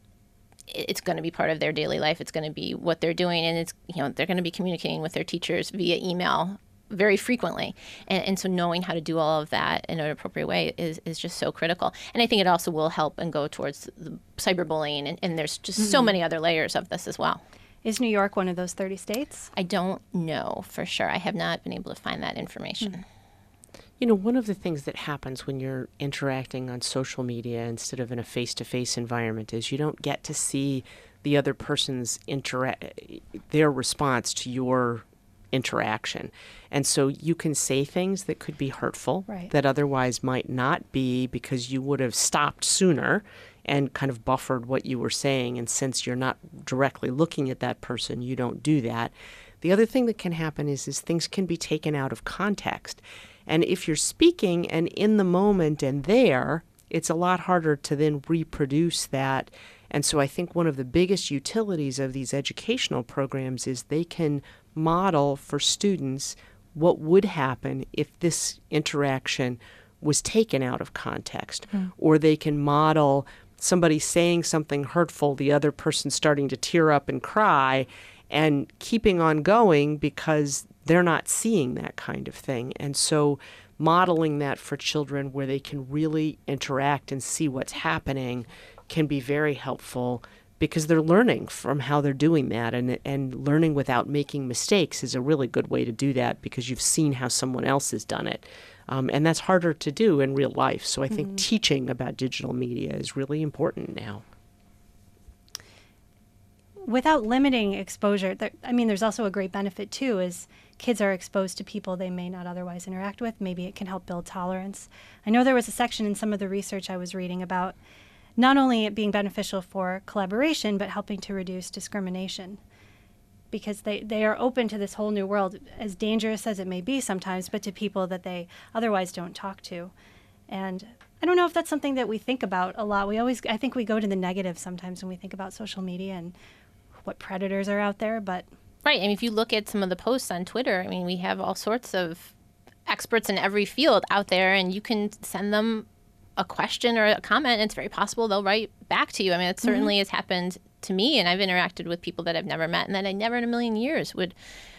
it's going to be part of their daily life. It's going to be what they're doing, and it's, you know, they're going to be communicating with their teachers via email very frequently. And, and so knowing how to do all of that in an appropriate way is, is just so critical. And I think it also will help and go towards the cyberbullying, and, and there's just mm-hmm. so many other layers of this as well. Is New York one of those thirty states? I don't know for sure. I have not been able to find that information. Mm-hmm. You know, one of the things that happens when you're interacting on social media instead of in a face-to-face environment is you don't get to see the other person's intera- their response to your interaction. And so you can say things that could be hurtful, right, that otherwise might not be, because you would have stopped sooner and kind of buffered what you were saying. And since you're not directly looking at that person, you don't do that. The other thing that can happen is, is things can be taken out of context. And if you're speaking and in the moment and there, it's a lot harder to then reproduce that. And so I think one of the biggest utilities of these educational programs is they can model for students what would happen if this interaction was taken out of context. Mm. Or they can model somebody saying something hurtful, the other person starting to tear up and cry, and keeping on going because they're not seeing that kind of thing. And so modeling that for children where they can really interact and see what's happening can be very helpful, because they're learning from how they're doing that, and and learning without making mistakes is a really good way to do that, because you've seen how someone else has done it. Um, and that's harder to do in real life. So I think mm-hmm. teaching about digital media is really important now. Without limiting exposure, there, I mean, there's also a great benefit too, is kids are exposed to people they may not otherwise interact with. Maybe it can help build tolerance. I know there was a section in some of the research I was reading about not only it being beneficial for collaboration, but helping to reduce discrimination, because they, they are open to this whole new world, as dangerous as it may be sometimes, but to people that they otherwise don't talk to. And I don't know if that's something that we think about a lot. We always, I think we go to the negative sometimes when we think about social media and what predators are out there, but... Right, I mean, if you look at some of the posts on Twitter, I mean, we have all sorts of experts in every field out there, and you can send them a question or a comment, and it's very possible they'll write back to you. I mean, it certainly mm-hmm. has happened to me, and I've interacted with people that I've never met and that I never in a million years would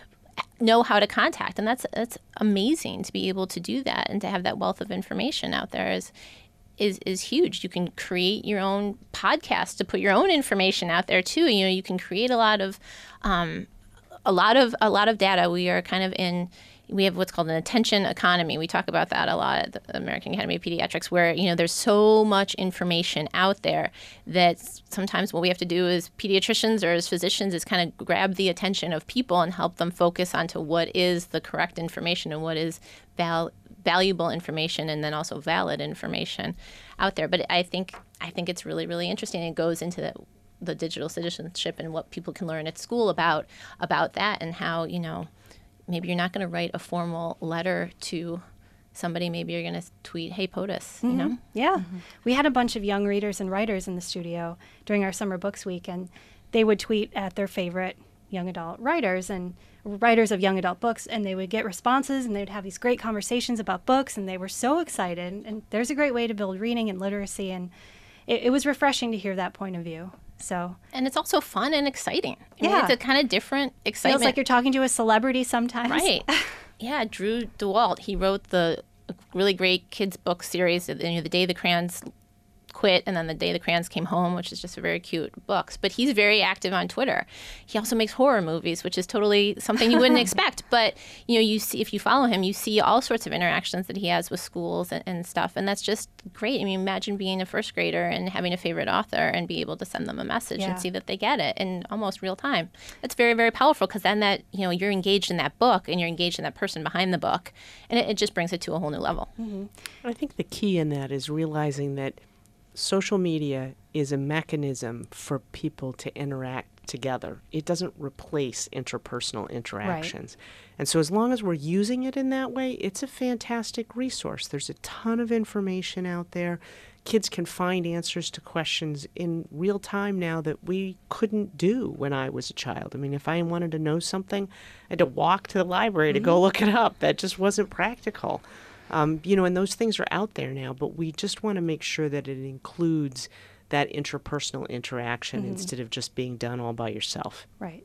know how to contact. And that's that's amazing to be able to do that, and to have that wealth of information out there is is is huge. You can create your own podcast to put your own information out there too. You know, you can create a lot of um, a lot of a lot of data. We are kind of in we have what's called an attention economy. We talk about that a lot at the American Academy of Pediatrics, where, you know, there's so much information out there that sometimes what we have to do as pediatricians or as physicians is kind of grab the attention of people and help them focus onto what is the correct information and what is val- valuable information, and then also valid information out there. But I think I think it's really, really interesting. It goes into the, the digital citizenship and what people can learn at school about about that, and how, you know, maybe you're not going to write a formal letter to somebody. Maybe you're going to tweet, "Hey, POTUS," mm-hmm. you know? Yeah. Mm-hmm. We had a bunch of young readers and writers in the studio during our summer books week, and they would tweet at their favorite young adult writers and writers of young adult books, and they would get responses, and they'd have these great conversations about books, and they were so excited. And there's a great way to build reading and literacy, and it, it was refreshing to hear that point of view. So, and it's also fun and exciting. I yeah. mean, it's a kind of different excitement. Feels like you're talking to a celebrity sometimes. Right. Yeah, Drew DeWalt, he wrote the really great kids book series, you know, The Day the Crayons Quit, and then The Day the Crayons Came Home, which is just a very cute books. But he's very active on Twitter. He also makes horror movies, which is totally something you wouldn't expect. But, you know, you see, if you follow him, you see all sorts of interactions that he has with schools and, and stuff. And that's just great. I mean, imagine being a first grader and having a favorite author and be able to send them a message yeah. and see that they get it in almost real time. That's very, very powerful, because then that, you know, you're engaged in that book and you're engaged in that person behind the book. And it, it just brings it to a whole new level. Mm-hmm. I think the key in that is realizing that social media is a mechanism for people to interact together. It doesn't replace interpersonal interactions. Right. And so as long as we're using it in that way, it's a fantastic resource. There's a ton of information out there. Kids can find answers to questions in real time now that we couldn't do when I was a child. I mean, if I wanted to know something, I had to walk to the library mm-hmm. to go look it up. That just wasn't practical. Um, you know, and those things are out there now, but we just want to make sure that it includes that interpersonal interaction mm-hmm. instead of just being done all by yourself. Right.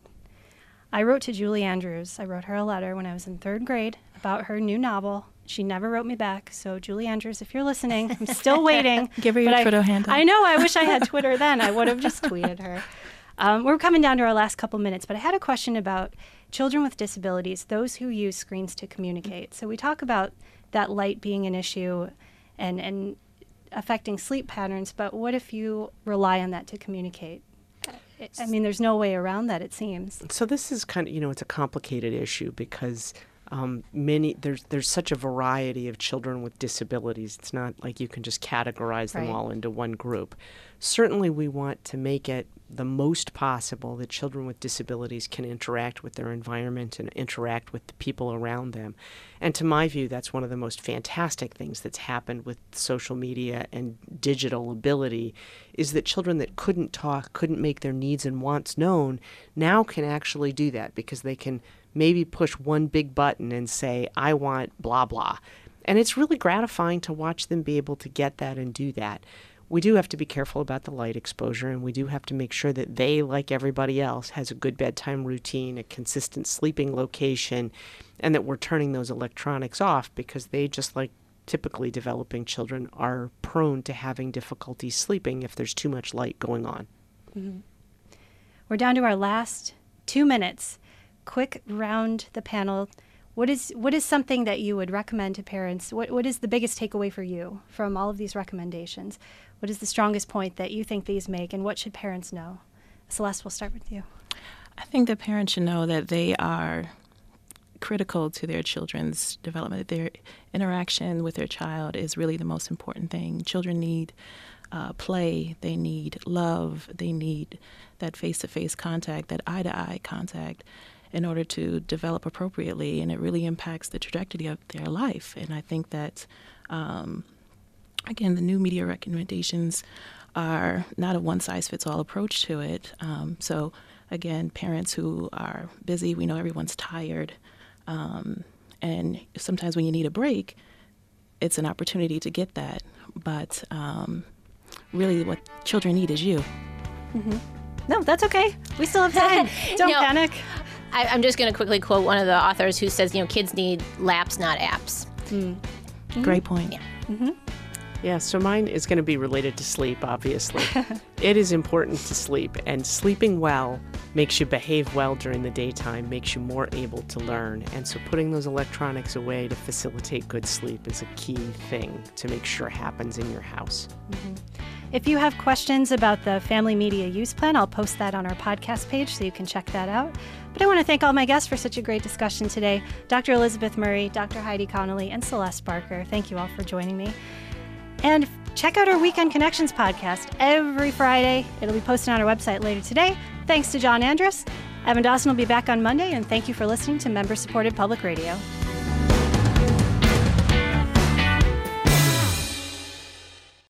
I wrote to Julie Andrews. I wrote her a letter when I was in third grade about her new novel. She never wrote me back. So, Julie Andrews, if you're listening, I'm still waiting. Give her your I, Twitter handle. I know. I wish I had Twitter then. I would have just tweeted her. Um, we're coming down to our last couple minutes, but I had a question about children with disabilities, those who use screens to communicate. So we talk about that light being an issue and, and affecting sleep patterns, but what if you rely on that to communicate? I mean, there's no way around that, it seems. So this is kind of, you know, it's a complicated issue because um, many there's there's such a variety of children with disabilities. It's not like you can just categorize them Right. all into one group. Certainly, we want to make it the most possible that children with disabilities can interact with their environment and interact with the people around them. And to my view, that's one of the most fantastic things that's happened with social media and digital ability is that children that couldn't talk, couldn't make their needs and wants known, now can actually do that because they can maybe push one big button and say, I want blah, blah. And it's really gratifying to watch them be able to get that and do that. We do have to be careful about the light exposure, and we do have to make sure that they, like everybody else, has a good bedtime routine, a consistent sleeping location, and that we're turning those electronics off because they, just like typically developing children, are prone to having difficulty sleeping if there's too much light going on. Mm-hmm. We're down to our last two minutes. Quick round the panel. What is what is something that you would recommend to parents? What What is the biggest takeaway for you from all of these recommendations? What is the strongest point that you think these make, and what should parents know? Celeste, we'll start with you. I think that parents should know that they are critical to their children's development. Their interaction with their child is really the most important thing. Children need uh, play, they need love, they need that face-to-face contact, that eye-to-eye contact in order to develop appropriately, and it really impacts the trajectory of their life. And I think that, um, again, the new media recommendations are not a one-size-fits-all approach to it. Um, so, again, parents who are busy, we know everyone's tired, um, and sometimes when you need a break, it's an opportunity to get that. But um, really what children need is you. Mm-hmm. No, that's okay. We still have time. Don't No. panic. I, I'm just going to quickly quote one of the authors who says, you know, kids need laps, not apps. Mm. Great point. Yeah. Mm-hmm. Yeah, so mine is going to be related to sleep, obviously. It is important to sleep, and sleeping well makes you behave well during the daytime, makes you more able to learn. And so putting those electronics away to facilitate good sleep is a key thing to make sure happens in your house. Mm-hmm. If you have questions about the Family Media Use Plan, I'll post that on our podcast page so you can check that out. But I want to thank all my guests for such a great discussion today. Doctor Elizabeth Murray, Doctor Heidi Connolly, and Celeste Barker. Thank you all for joining me. And check out our Weekend Connections podcast every Friday. It'll be posted on our website later today. Thanks to John Andrus. Evan Dawson will be back on Monday, and thank you for listening to Member-Supported Public Radio.